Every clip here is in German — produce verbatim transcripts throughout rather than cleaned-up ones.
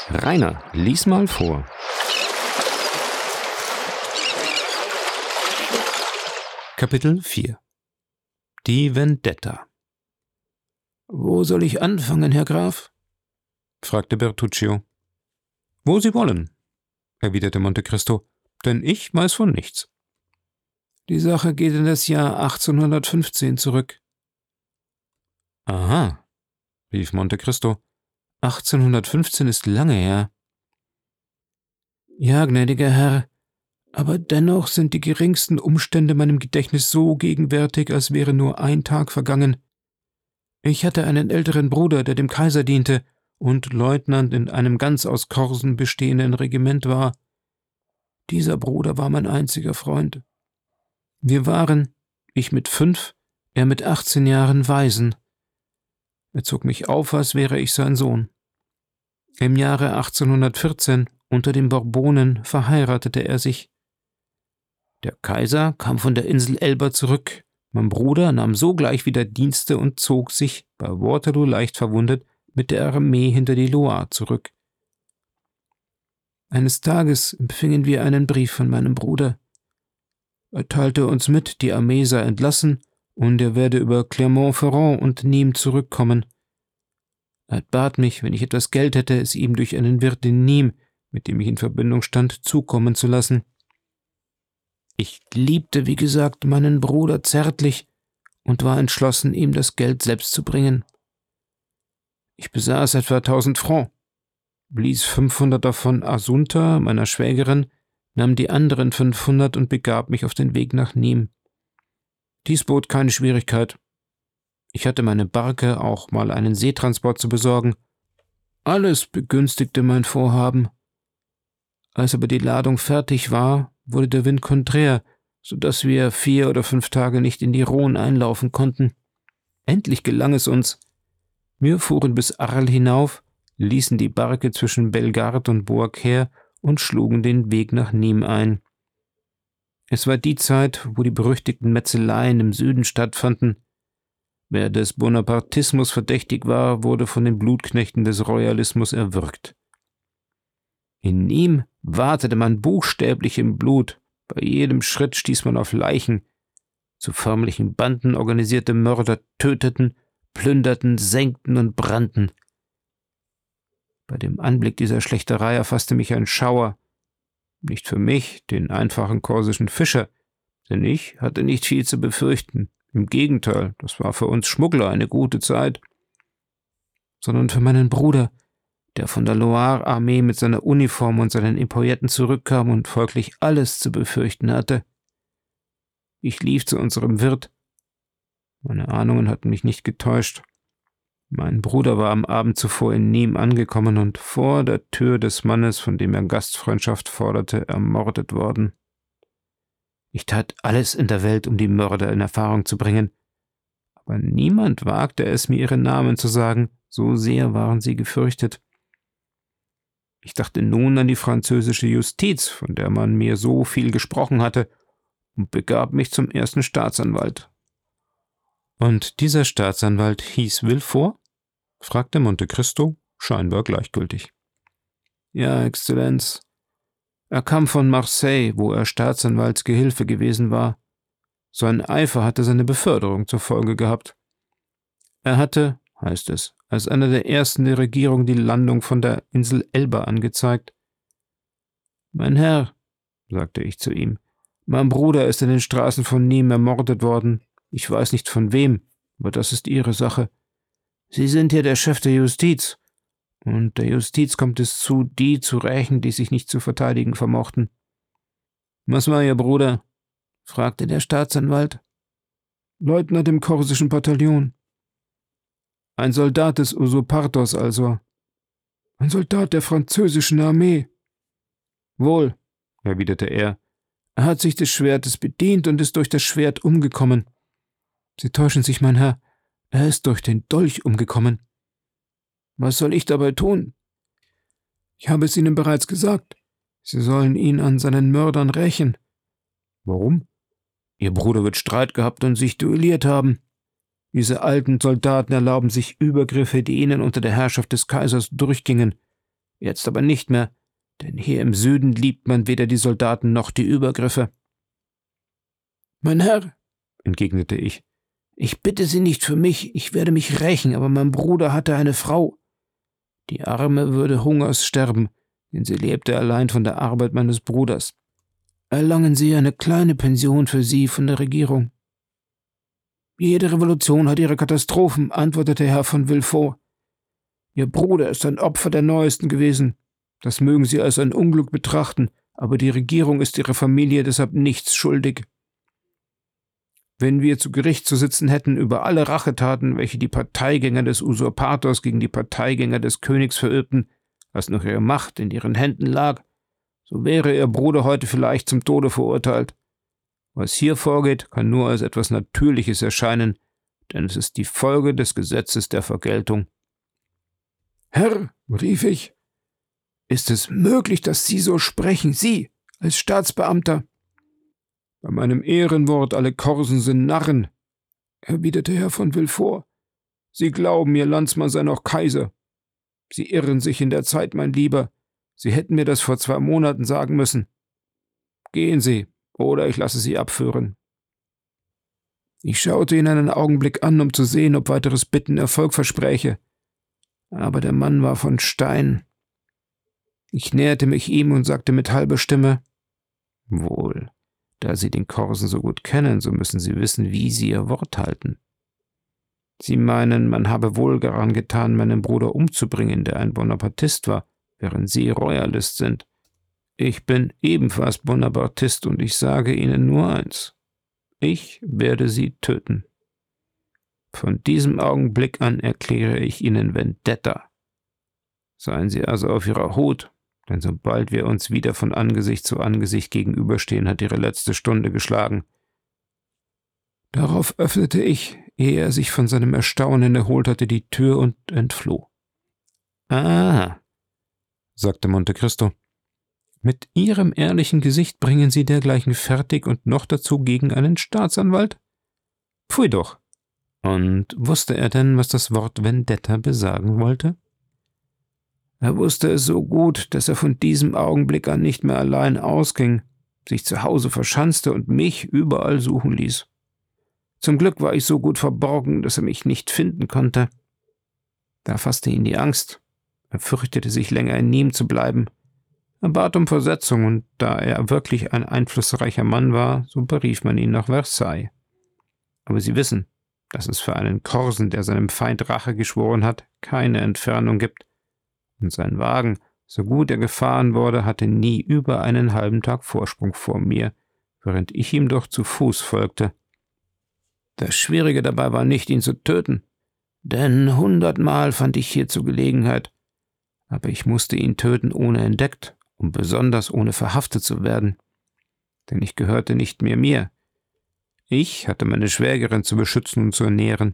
Rainer, lies mal vor. Kapitel vier. Die Vendetta. »Wo soll ich anfangen, Herr Graf?« fragte Bertuccio. »Wo Sie wollen«, erwiderte Monte Cristo, »denn ich weiß von nichts.« »Die Sache geht in das Jahr achtzehnhundertfünfzehn zurück.« »Aha«, rief Monte Cristo, »achtzehnhundertfünfzehn ist lange her.« »Ja, gnädiger Herr, aber dennoch sind die geringsten Umstände meinem Gedächtnis so gegenwärtig, als wäre nur ein Tag vergangen. Ich hatte einen älteren Bruder, der dem Kaiser diente und Leutnant in einem ganz aus Korsen bestehenden Regiment war. Dieser Bruder war mein einziger Freund. Wir waren, ich mit fünf, er mit achtzehn Jahren Waisen. Er zog mich auf, als wäre ich sein Sohn. Im Jahre achtzehnhundertvierzehn, unter den Bourbonen, verheiratete er sich. Der Kaiser kam von der Insel Elba zurück. Mein Bruder nahm sogleich wieder Dienste und zog sich, bei Waterloo leicht verwundet, mit der Armee hinter die Loire zurück. Eines Tages empfingen wir einen Brief von meinem Bruder. Er teilte uns mit, die Armee sei entlassen und er werde über Clermont-Ferrand und Nîmes zurückkommen. Er bat mich, wenn ich etwas Geld hätte, es ihm durch einen Wirt in Nîmes, mit dem ich in Verbindung stand, zukommen zu lassen. Ich liebte, wie gesagt, meinen Bruder zärtlich und war entschlossen, ihm das Geld selbst zu bringen. Ich besaß etwa tausend Francs, blies fünfhundert davon Assunta, meiner Schwägerin, nahm die anderen fünfhundert und begab mich auf den Weg nach Nîmes. Dies bot keine Schwierigkeit. Ich hatte meine Barke, auch mal einen Seetransport zu besorgen. Alles begünstigte mein Vorhaben. Als aber die Ladung fertig war, wurde der Wind konträr, so dass wir vier oder fünf Tage nicht in die Rhone einlaufen konnten. Endlich gelang es uns. Wir fuhren bis Arles hinauf, ließen die Barke zwischen Bellegarde und Beaucaire und schlugen den Weg nach Nîmes ein. Es war die Zeit, wo die berüchtigten Metzeleien im Süden stattfanden. Wer des Bonapartismus verdächtig war, wurde von den Blutknechten des Royalismus erwürgt. In Nîmes watete man buchstäblich im Blut, bei jedem Schritt stieß man auf Leichen. Zu förmlichen Banden organisierte Mörder töteten, plünderten, senkten und brannten. Bei dem Anblick dieser Schlächterei erfasste mich ein Schauer. Nicht für mich, den einfachen korsischen Fischer, denn ich hatte nicht viel zu befürchten. Im Gegenteil, das war für uns Schmuggler eine gute Zeit. Sondern für meinen Bruder, der von der Loire-Armee mit seiner Uniform und seinen Epauletten zurückkam und folglich alles zu befürchten hatte. Ich lief zu unserem Wirt. Meine Ahnungen hatten mich nicht getäuscht. Mein Bruder war am Abend zuvor in Nîmes angekommen und vor der Tür des Mannes, von dem er Gastfreundschaft forderte, ermordet worden. Ich tat alles in der Welt, um die Mörder in Erfahrung zu bringen, aber niemand wagte es, mir ihre Namen zu sagen, so sehr waren sie gefürchtet. Ich dachte nun an die französische Justiz, von der man mir so viel gesprochen hatte, und begab mich zum ersten Staatsanwalt. »Und dieser Staatsanwalt hieß Villefort?« fragte Monte Cristo, scheinbar gleichgültig. »Ja, Exzellenz. Er kam von Marseille, wo er Staatsanwaltsgehilfe gewesen war. Sein Eifer hatte seine Beförderung zur Folge gehabt. Er hatte, heißt es, als einer der ersten der Regierung die Landung von der Insel Elba angezeigt. »Mein Herr«, sagte ich zu ihm, »mein Bruder ist in den Straßen von Nîmes ermordet worden. Ich weiß nicht von wem, aber das ist Ihre Sache. Sie sind hier der Chef der Justiz, und der Justiz kommt es zu, die zu rächen, die sich nicht zu verteidigen vermochten.« »Was war Ihr Bruder?« fragte der Staatsanwalt. »Leutnant im korsischen Bataillon.« »Ein Soldat des Usurpators also?« »Ein Soldat der französischen Armee.« »Wohl«, erwiderte er, »er hat sich des Schwertes bedient und ist durch das Schwert umgekommen.« »Sie täuschen sich, mein Herr, er ist durch den Dolch umgekommen.« »Was soll ich dabei tun?« »Ich habe es Ihnen bereits gesagt. Sie sollen ihn an seinen Mördern rächen.« »Warum?« »Ihr Bruder wird Streit gehabt und sich duelliert haben. Diese alten Soldaten erlauben sich Übergriffe, die ihnen unter der Herrschaft des Kaisers durchgingen. Jetzt aber nicht mehr, denn hier im Süden liebt man weder die Soldaten noch die Übergriffe.« »Mein Herr«, entgegnete ich, »ich bitte Sie nicht für mich, ich werde mich rächen, aber mein Bruder hatte eine Frau. Die Arme würde Hungers sterben, denn sie lebte allein von der Arbeit meines Bruders. Erlangen Sie eine kleine Pension für sie von der Regierung.« »Jede Revolution hat ihre Katastrophen«, antwortete Herr von Villefort. »Ihr Bruder ist ein Opfer der Neuesten gewesen. Das mögen Sie als ein Unglück betrachten, aber die Regierung ist Ihrer Familie deshalb nichts schuldig. Wenn wir zu Gericht zu sitzen hätten über alle Rachetaten, welche die Parteigänger des Usurpators gegen die Parteigänger des Königs verübten, als noch ihre Macht in ihren Händen lag, so wäre Ihr Bruder heute vielleicht zum Tode verurteilt. Was hier vorgeht, kann nur als etwas Natürliches erscheinen, denn es ist die Folge des Gesetzes der Vergeltung.« »Herr«, rief ich, »ist es möglich, dass Sie so sprechen, Sie, als Staatsbeamter?« »Bei meinem Ehrenwort, alle Korsen sind Narren«, erwiderte Herr von Villefort. »Sie glauben, Ihr Landsmann sei noch Kaiser. Sie irren sich in der Zeit, mein Lieber. Sie hätten mir das vor zwei Monaten sagen müssen. Gehen Sie, oder ich lasse Sie abführen.« Ich schaute ihn einen Augenblick an, um zu sehen, ob weiteres Bitten Erfolg verspräche. Aber der Mann war von Stein. Ich näherte mich ihm und sagte mit halber Stimme: »Wohl, da Sie den Korsen so gut kennen, so müssen Sie wissen, wie Sie Ihr Wort halten. Sie meinen, man habe wohl daran getan, meinen Bruder umzubringen, der ein Bonapartist war, während Sie Royalist sind. Ich bin ebenfalls Bonapartist und ich sage Ihnen nur eins: Ich werde Sie töten. Von diesem Augenblick an erkläre ich Ihnen Vendetta. Seien Sie also auf Ihrer Hut, denn sobald wir uns wieder von Angesicht zu Angesicht gegenüberstehen, hat Ihre letzte Stunde geschlagen.« Darauf öffnete ich, ehe er sich von seinem Erstaunen erholt hatte, die Tür und entfloh. »Ah«, sagte Monte Cristo, »mit Ihrem ehrlichen Gesicht bringen Sie dergleichen fertig und noch dazu gegen einen Staatsanwalt? Pfui doch! Und wusste er denn, was das Wort Vendetta besagen wollte?« »Er wusste es so gut, dass er von diesem Augenblick an nicht mehr allein ausging, sich zu Hause verschanzte und mich überall suchen ließ. Zum Glück war ich so gut verborgen, dass er mich nicht finden konnte. Da fasste ihn die Angst. Er fürchtete sich länger in Nîmes zu bleiben. Er bat um Versetzung, und da er wirklich ein einflussreicher Mann war, so berief man ihn nach Versailles. Aber Sie wissen, dass es für einen Korsen, der seinem Feind Rache geschworen hat, keine Entfernung gibt, und sein Wagen, so gut er gefahren wurde, hatte nie über einen halben Tag Vorsprung vor mir, während ich ihm doch zu Fuß folgte. Das Schwierige dabei war nicht, ihn zu töten, denn hundertmal fand ich hierzu Gelegenheit, aber ich musste ihn töten, ohne entdeckt und besonders ohne verhaftet zu werden, denn ich gehörte nicht mehr mir. Ich hatte meine Schwägerin zu beschützen und zu ernähren.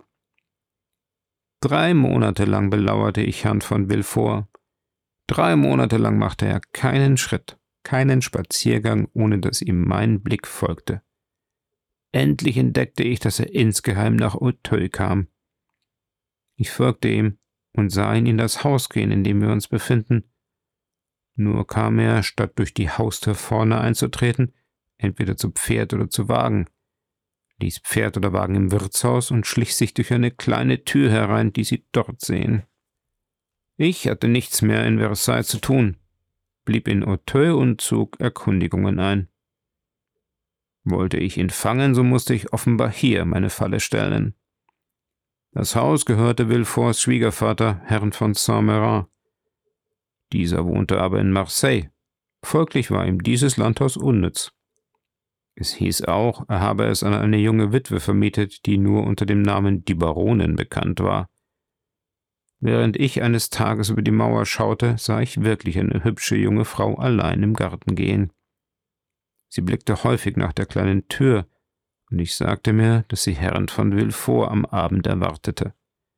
Drei Monate lang belauerte ich Herrn von Villefort. Drei Monate lang machte er keinen Schritt, keinen Spaziergang, ohne dass ihm mein Blick folgte. Endlich entdeckte ich, dass er insgeheim nach Auteuil kam. Ich folgte ihm und sah ihn in das Haus gehen, in dem wir uns befinden. Nur kam er, statt durch die Haustür vorne einzutreten, entweder zu Pferd oder zu Wagen, ließ Pferd oder Wagen im Wirtshaus und schlich sich durch eine kleine Tür herein, die Sie dort sehen. Ich hatte nichts mehr in Versailles zu tun, blieb in Auteuil und zog Erkundigungen ein. Wollte ich ihn fangen, so musste ich offenbar hier meine Falle stellen. Das Haus gehörte Villeforts Schwiegervater, Herrn von Saint-Méran. Dieser wohnte aber in Marseille, folglich war ihm dieses Landhaus unnütz. Es hieß auch, er habe es an eine junge Witwe vermietet, die nur unter dem Namen die Baronin bekannt war. Während ich eines Tages über die Mauer schaute, sah ich wirklich eine hübsche junge Frau allein im Garten gehen. Sie blickte häufig nach der kleinen Tür, und ich sagte mir, dass sie Herrn von Villefort am Abend erwartete.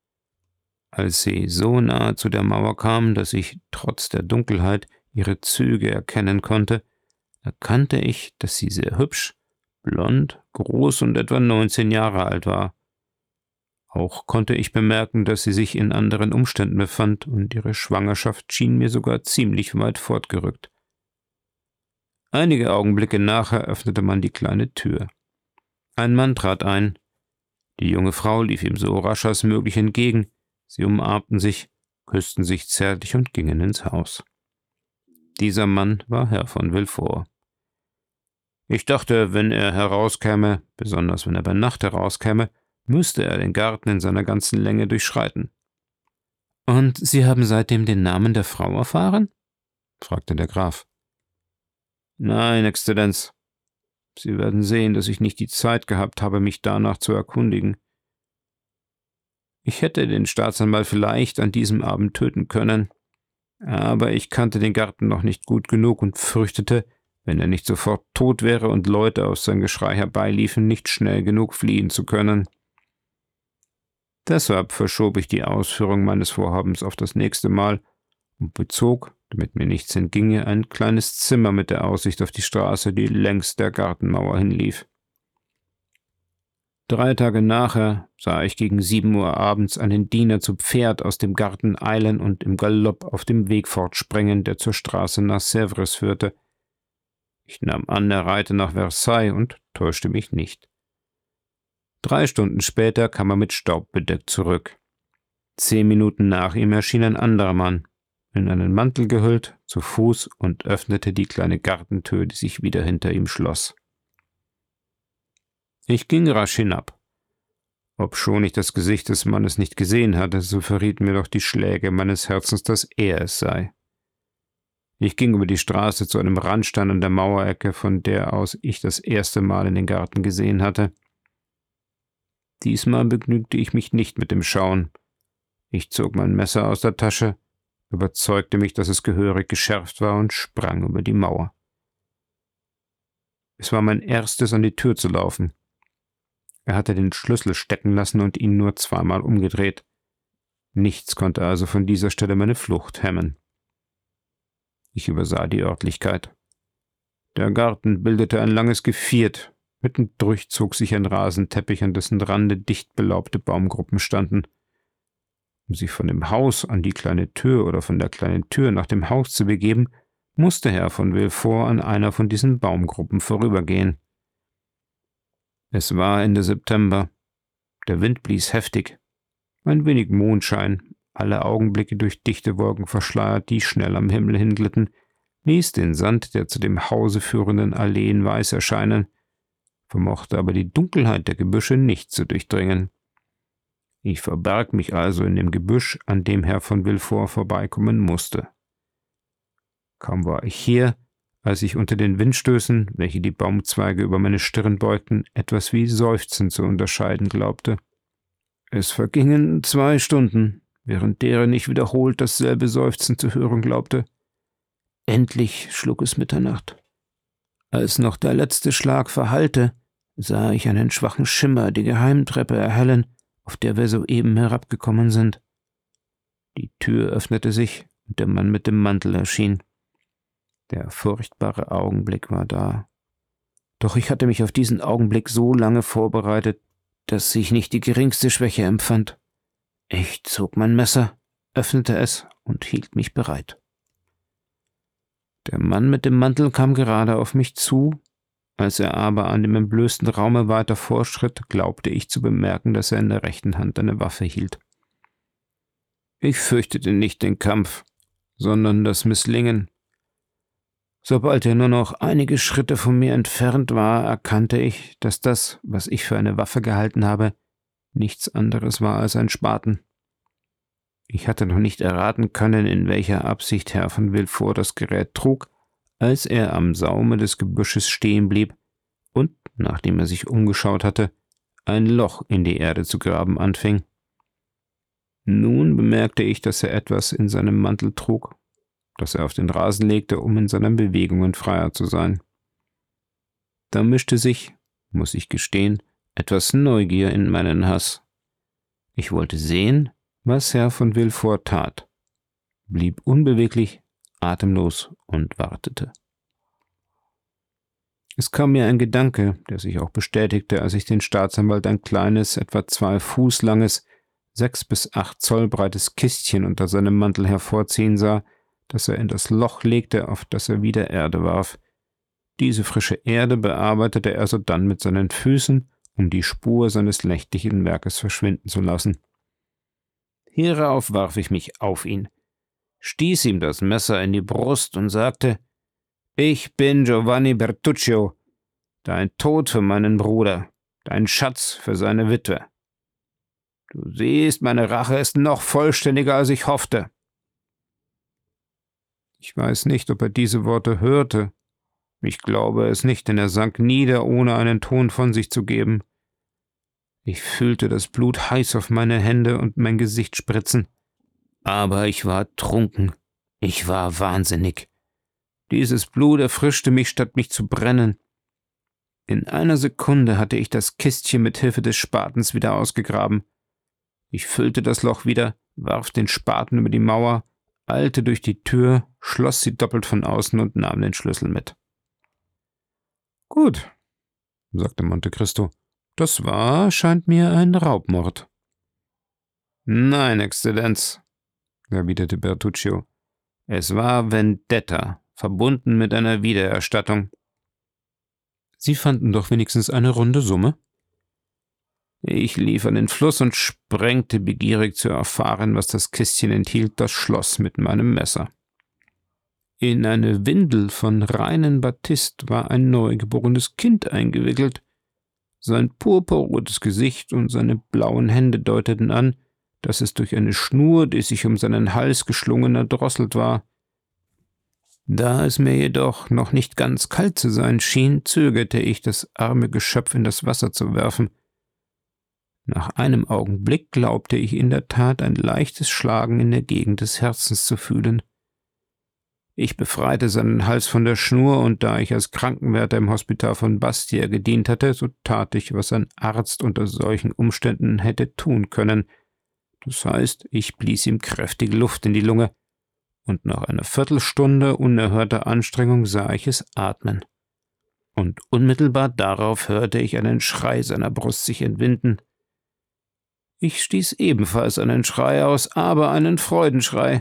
Als sie so nahe zu der Mauer kam, dass ich trotz der Dunkelheit ihre Züge erkennen konnte, erkannte ich, dass sie sehr hübsch, blond, groß und etwa neunzehn Jahre alt war. Auch konnte ich bemerken, dass sie sich in anderen Umständen befand, und ihre Schwangerschaft schien mir sogar ziemlich weit fortgerückt. Einige Augenblicke nachher öffnete man die kleine Tür. Ein Mann trat ein. Die junge Frau lief ihm so rasch als möglich entgegen. Sie umarmten sich, küssten sich zärtlich und gingen ins Haus. Dieser Mann war Herr von Villefort. Ich dachte, wenn er herauskäme, besonders wenn er bei Nacht herauskäme, müsste er den Garten in seiner ganzen Länge durchschreiten. »Und Sie haben seitdem den Namen der Frau erfahren?« fragte der Graf. »Nein, Exzellenz. Sie werden sehen, dass ich nicht die Zeit gehabt habe, mich danach zu erkundigen. Ich hätte den Staatsanwalt vielleicht an diesem Abend töten können, aber ich kannte den Garten noch nicht gut genug und fürchtete, wenn er nicht sofort tot wäre und Leute aus sein Geschrei herbeiliefen, nicht schnell genug fliehen zu können. Deshalb verschob ich die Ausführung meines Vorhabens auf das nächste Mal und bezog, damit mir nichts entginge, ein kleines Zimmer mit der Aussicht auf die Straße, die längs der Gartenmauer hinlief. Drei Tage nachher sah ich gegen sieben Uhr abends einen Diener zu Pferd aus dem Garten eilen und im Galopp auf dem Weg fortspringen, der zur Straße nach Sèvres führte. Ich nahm an, er reite nach Versailles und täuschte mich nicht. Drei Stunden später kam er mit Staub bedeckt zurück. Zehn Minuten nach ihm erschien ein anderer Mann, in einen Mantel gehüllt, zu Fuß, und öffnete die kleine Gartentür, die sich wieder hinter ihm schloss. Ich ging rasch hinab. Obschon ich das Gesicht des Mannes nicht gesehen hatte, so verrieten mir doch die Schläge meines Herzens, dass er es sei. Ich ging über die Straße zu einem Randstein an der Mauerecke, von der aus ich das erste Mal in den Garten gesehen hatte. Diesmal begnügte ich mich nicht mit dem Schauen. Ich zog mein Messer aus der Tasche, überzeugte mich, dass es gehörig geschärft war, und sprang über die Mauer. Es war mein erstes, an die Tür zu laufen. Er hatte den Schlüssel stecken lassen und ihn nur zweimal umgedreht. Nichts konnte also von dieser Stelle meine Flucht hemmen. Ich übersah die Örtlichkeit. Der Garten bildete ein langes Geviert. Mittendurch zog sich ein Rasenteppich, an dessen Rande dicht belaubte Baumgruppen standen. Um sich von dem Haus an die kleine Tür oder von der kleinen Tür nach dem Haus zu begeben, musste Herr von Villefort an einer von diesen Baumgruppen vorübergehen. Es war Ende September. Der Wind blies heftig. Ein wenig Mondschein, alle Augenblicke durch dichte Wolken verschleiert, die schnell am Himmel hinglitten, ließ den Sand der zu dem Hause führenden Alleen weiß erscheinen, vermochte aber die Dunkelheit der Gebüsche nicht zu durchdringen. Ich verbarg mich also in dem Gebüsch, an dem Herr von Villefort vorbeikommen musste. Kaum war ich hier, als ich unter den Windstößen, welche die Baumzweige über meine Stirn beugten, etwas wie Seufzen zu unterscheiden glaubte. Es vergingen zwei Stunden, während deren ich wiederholt dasselbe Seufzen zu hören glaubte. Endlich schlug es Mitternacht. Als noch der letzte Schlag verhallte, sah ich einen schwachen Schimmer die Geheimtreppe erhellen, auf der wir soeben herabgekommen sind. Die Tür öffnete sich und der Mann mit dem Mantel erschien. Der furchtbare Augenblick war da. Doch ich hatte mich auf diesen Augenblick so lange vorbereitet, dass ich nicht die geringste Schwäche empfand. Ich zog mein Messer, öffnete es und hielt mich bereit. Der Mann mit dem Mantel kam gerade auf mich zu. Als er aber an dem entblößten Raume weiter vorschritt, glaubte ich zu bemerken, dass er in der rechten Hand eine Waffe hielt. Ich fürchtete nicht den Kampf, sondern das Misslingen. Sobald er nur noch einige Schritte von mir entfernt war, erkannte ich, dass das, was ich für eine Waffe gehalten habe, nichts anderes war als ein Spaten. Ich hatte noch nicht erraten können, in welcher Absicht Herr von Villefort das Gerät trug, als er am Saume des Gebüsches stehen blieb und, nachdem er sich umgeschaut hatte, ein Loch in die Erde zu graben anfing. Nun bemerkte ich, dass er etwas in seinem Mantel trug, das er auf den Rasen legte, um in seinen Bewegungen freier zu sein. Da mischte sich, muss ich gestehen, etwas Neugier in meinen Hass. Ich wollte sehen, was Herr von Villefort tat, blieb unbeweglich, atemlos und wartete. Es kam mir ein Gedanke, der sich auch bestätigte, als ich den Staatsanwalt ein kleines, etwa zwei Fuß langes, sechs bis acht Zoll breites Kistchen unter seinem Mantel hervorziehen sah, das er in das Loch legte, auf das er wieder Erde warf. Diese frische Erde bearbeitete er sodann mit seinen Füßen, um die Spur seines nächtlichen Werkes verschwinden zu lassen. Hierauf warf ich mich auf ihn, stieß ihm das Messer in die Brust und sagte: »Ich bin Giovanni Bertuccio, dein Tod für meinen Bruder, dein Schatz für seine Witwe. Du siehst, meine Rache ist noch vollständiger, als ich hoffte.« Ich weiß nicht, ob er diese Worte hörte. Ich glaube es nicht, denn er sank nieder, ohne einen Ton von sich zu geben. Ich fühlte das Blut heiß auf meine Hände und mein Gesicht spritzen. Aber ich war trunken. Ich war wahnsinnig. Dieses Blut erfrischte mich, statt mich zu brennen. In einer Sekunde hatte ich das Kistchen mit Hilfe des Spatens wieder ausgegraben. Ich füllte das Loch wieder, warf den Spaten über die Mauer, eilte durch die Tür, schloss sie doppelt von außen und nahm den Schlüssel mit. »Gut«, sagte Monte Cristo, »das war, scheint mir, ein Raubmord.« »Nein, Exzellenz«, erwiderte Bertuccio, »es war Vendetta, verbunden mit einer Wiedererstattung.« »Sie fanden doch wenigstens eine runde Summe?« Ich lief an den Fluss und sprengte, begierig zu erfahren, was das Kistchen enthielt, das Schloss mit meinem Messer. In eine Windel von reinen Batist war ein neugeborenes Kind eingewickelt. Sein purpurrotes Gesicht und seine blauen Hände deuteten an, dass es durch eine Schnur, die sich um seinen Hals geschlungen, erdrosselt war. Da es mir jedoch noch nicht ganz kalt zu sein schien, zögerte ich, das arme Geschöpf in das Wasser zu werfen. Nach einem Augenblick glaubte ich in der Tat ein leichtes Schlagen in der Gegend des Herzens zu fühlen. Ich befreite seinen Hals von der Schnur, und da ich als Krankenwärter im Hospital von Bastia gedient hatte, so tat ich, was ein Arzt unter solchen Umständen hätte tun können. Das heißt, ich blies ihm kräftig Luft in die Lunge, und nach einer Viertelstunde unerhörter Anstrengung sah ich es atmen. Und unmittelbar darauf hörte ich einen Schrei seiner Brust sich entwinden. Ich stieß ebenfalls einen Schrei aus, aber einen Freudenschrei.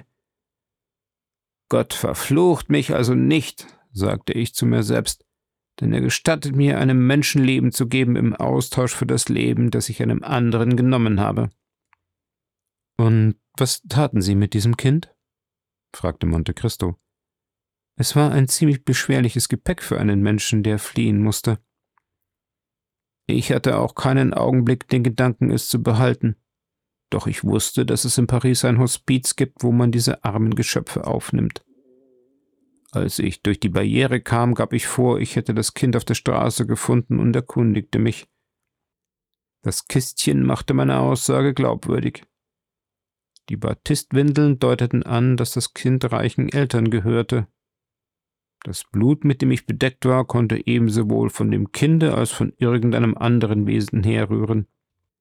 »Gott verflucht mich also nicht«, sagte ich zu mir selbst, »denn er gestattet mir, einem Menschenleben zu geben im Austausch für das Leben, das ich einem anderen genommen habe.« »Und was taten Sie mit diesem Kind?« fragte Monte Cristo. Es war ein ziemlich beschwerliches Gepäck für einen Menschen, der fliehen musste. Ich hatte auch keinen Augenblick den Gedanken, es zu behalten. Doch ich wusste, dass es in Paris ein Hospiz gibt, wo man diese armen Geschöpfe aufnimmt. Als ich durch die Barriere kam, gab ich vor, ich hätte das Kind auf der Straße gefunden und erkundigte mich. Das Kistchen machte meine Aussage glaubwürdig. Die Batistwindeln deuteten an, dass das Kind reichen Eltern gehörte. Das Blut, mit dem ich bedeckt war, konnte ebenso wohl von dem Kinde als von irgendeinem anderen Wesen herrühren.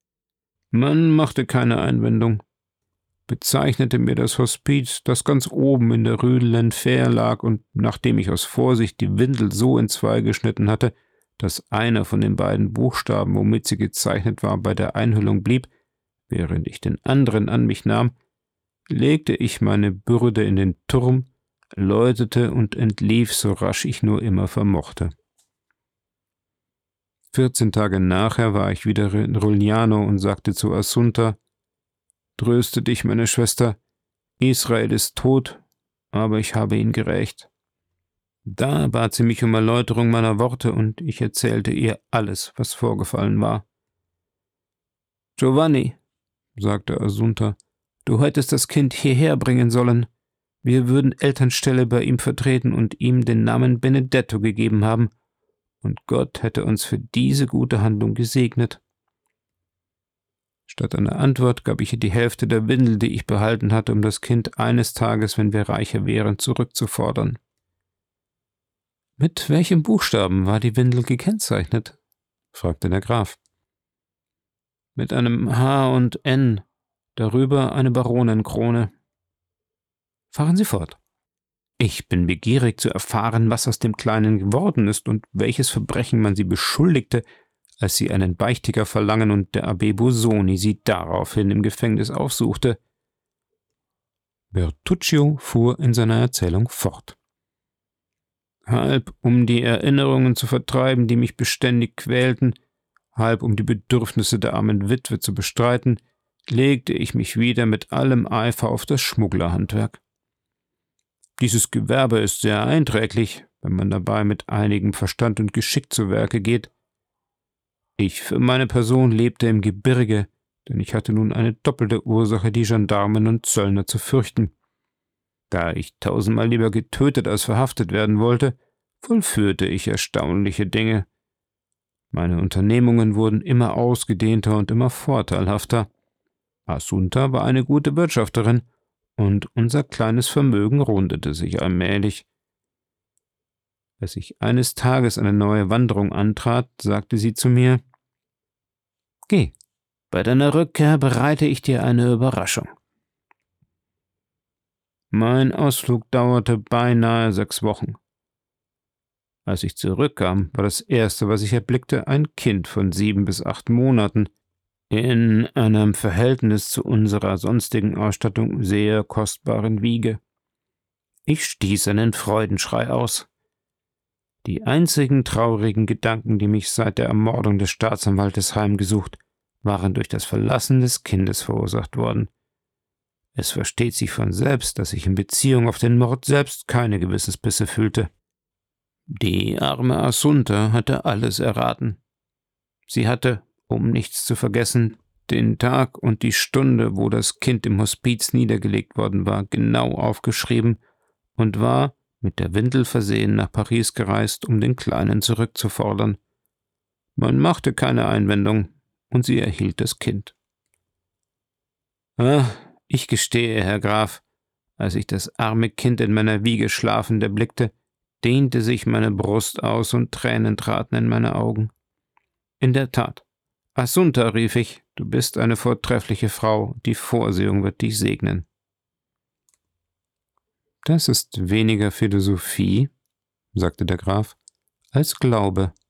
Man machte keine Einwendung, bezeichnete mir das Hospiz, das ganz oben in der Rue de l'Enfer lag, und nachdem ich aus Vorsicht die Windel so entzwei geschnitten hatte, dass einer von den beiden Buchstaben, womit sie gezeichnet war, bei der Einhüllung blieb, während ich den anderen an mich nahm, legte ich meine Bürde in den Turm, läutete und entlief, so rasch ich nur immer vermochte. Vierzehn Tage nachher war ich wieder in Rugliano und sagte zu Assunta: »Tröste dich, meine Schwester, Israel ist tot, aber ich habe ihn gerächt.« Da bat sie mich um Erläuterung meiner Worte, und ich erzählte ihr alles, was vorgefallen war. »Giovanni«, sagte Assunta, »du hättest das Kind hierher bringen sollen. Wir würden Elternstelle bei ihm vertreten und ihm den Namen Benedetto gegeben haben, und Gott hätte uns für diese gute Handlung gesegnet.« Statt einer Antwort gab ich ihr die Hälfte der Windel, die ich behalten hatte, um das Kind eines Tages, wenn wir reicher wären, zurückzufordern. »Mit welchem Buchstaben war die Windel gekennzeichnet?« fragte der Graf. »Mit einem H und N, darüber eine Baronenkrone.« »Fahren Sie fort.« Ich bin begierig zu erfahren, was aus dem Kleinen geworden ist und welches Verbrechen man sie beschuldigte, als sie einen Beichtiger verlangen und der Abbé Busoni sie daraufhin im Gefängnis aufsuchte. Bertuccio fuhr in seiner Erzählung fort. Halb um die Erinnerungen zu vertreiben, die mich beständig quälten, halb um die Bedürfnisse der armen Witwe zu bestreiten, legte ich mich wieder mit allem Eifer auf das Schmugglerhandwerk. Dieses Gewerbe ist sehr einträglich, wenn man dabei mit einigem Verstand und Geschick zu Werke geht. Ich für meine Person lebte im Gebirge, denn ich hatte nun eine doppelte Ursache, die Gendarmen und Zöllner zu fürchten. Da ich tausendmal lieber getötet als verhaftet werden wollte, vollführte ich erstaunliche Dinge. Meine Unternehmungen wurden immer ausgedehnter und immer vorteilhafter. Assunta war eine gute Wirtschafterin, und unser kleines Vermögen rundete sich allmählich. Als ich eines Tages eine neue Wanderung antrat, sagte sie zu mir: »Geh, bei deiner Rückkehr bereite ich dir eine Überraschung.« Mein Ausflug dauerte beinahe sechs Wochen. Als ich zurückkam, war das Erste, was ich erblickte, ein Kind von sieben bis acht Monaten, in einem Verhältnis zu unserer sonstigen Ausstattung sehr kostbaren Wiege. Ich stieß einen Freudenschrei aus. Die einzigen traurigen Gedanken, die mich seit der Ermordung des Staatsanwaltes heimgesucht, waren durch das Verlassen des Kindes verursacht worden. Es versteht sich von selbst, dass ich in Beziehung auf den Mord selbst keine Gewissensbisse fühlte. Die arme Assunta hatte alles erraten. Sie hatte, um nichts zu vergessen, den Tag und die Stunde, wo das Kind im Hospiz niedergelegt worden war, genau aufgeschrieben und war, mit der Windel versehen, nach Paris gereist, um den Kleinen zurückzufordern. Man machte keine Einwendung, und sie erhielt das Kind. Ah, ich gestehe, Herr Graf, als ich das arme Kind in meiner Wiege schlafend erblickte, dehnte sich meine Brust aus und Tränen traten in meine Augen. In der Tat, Assunta, rief ich, du bist eine vortreffliche Frau, die Vorsehung wird dich segnen. Das ist weniger Philosophie, sagte der Graf, als Glaube.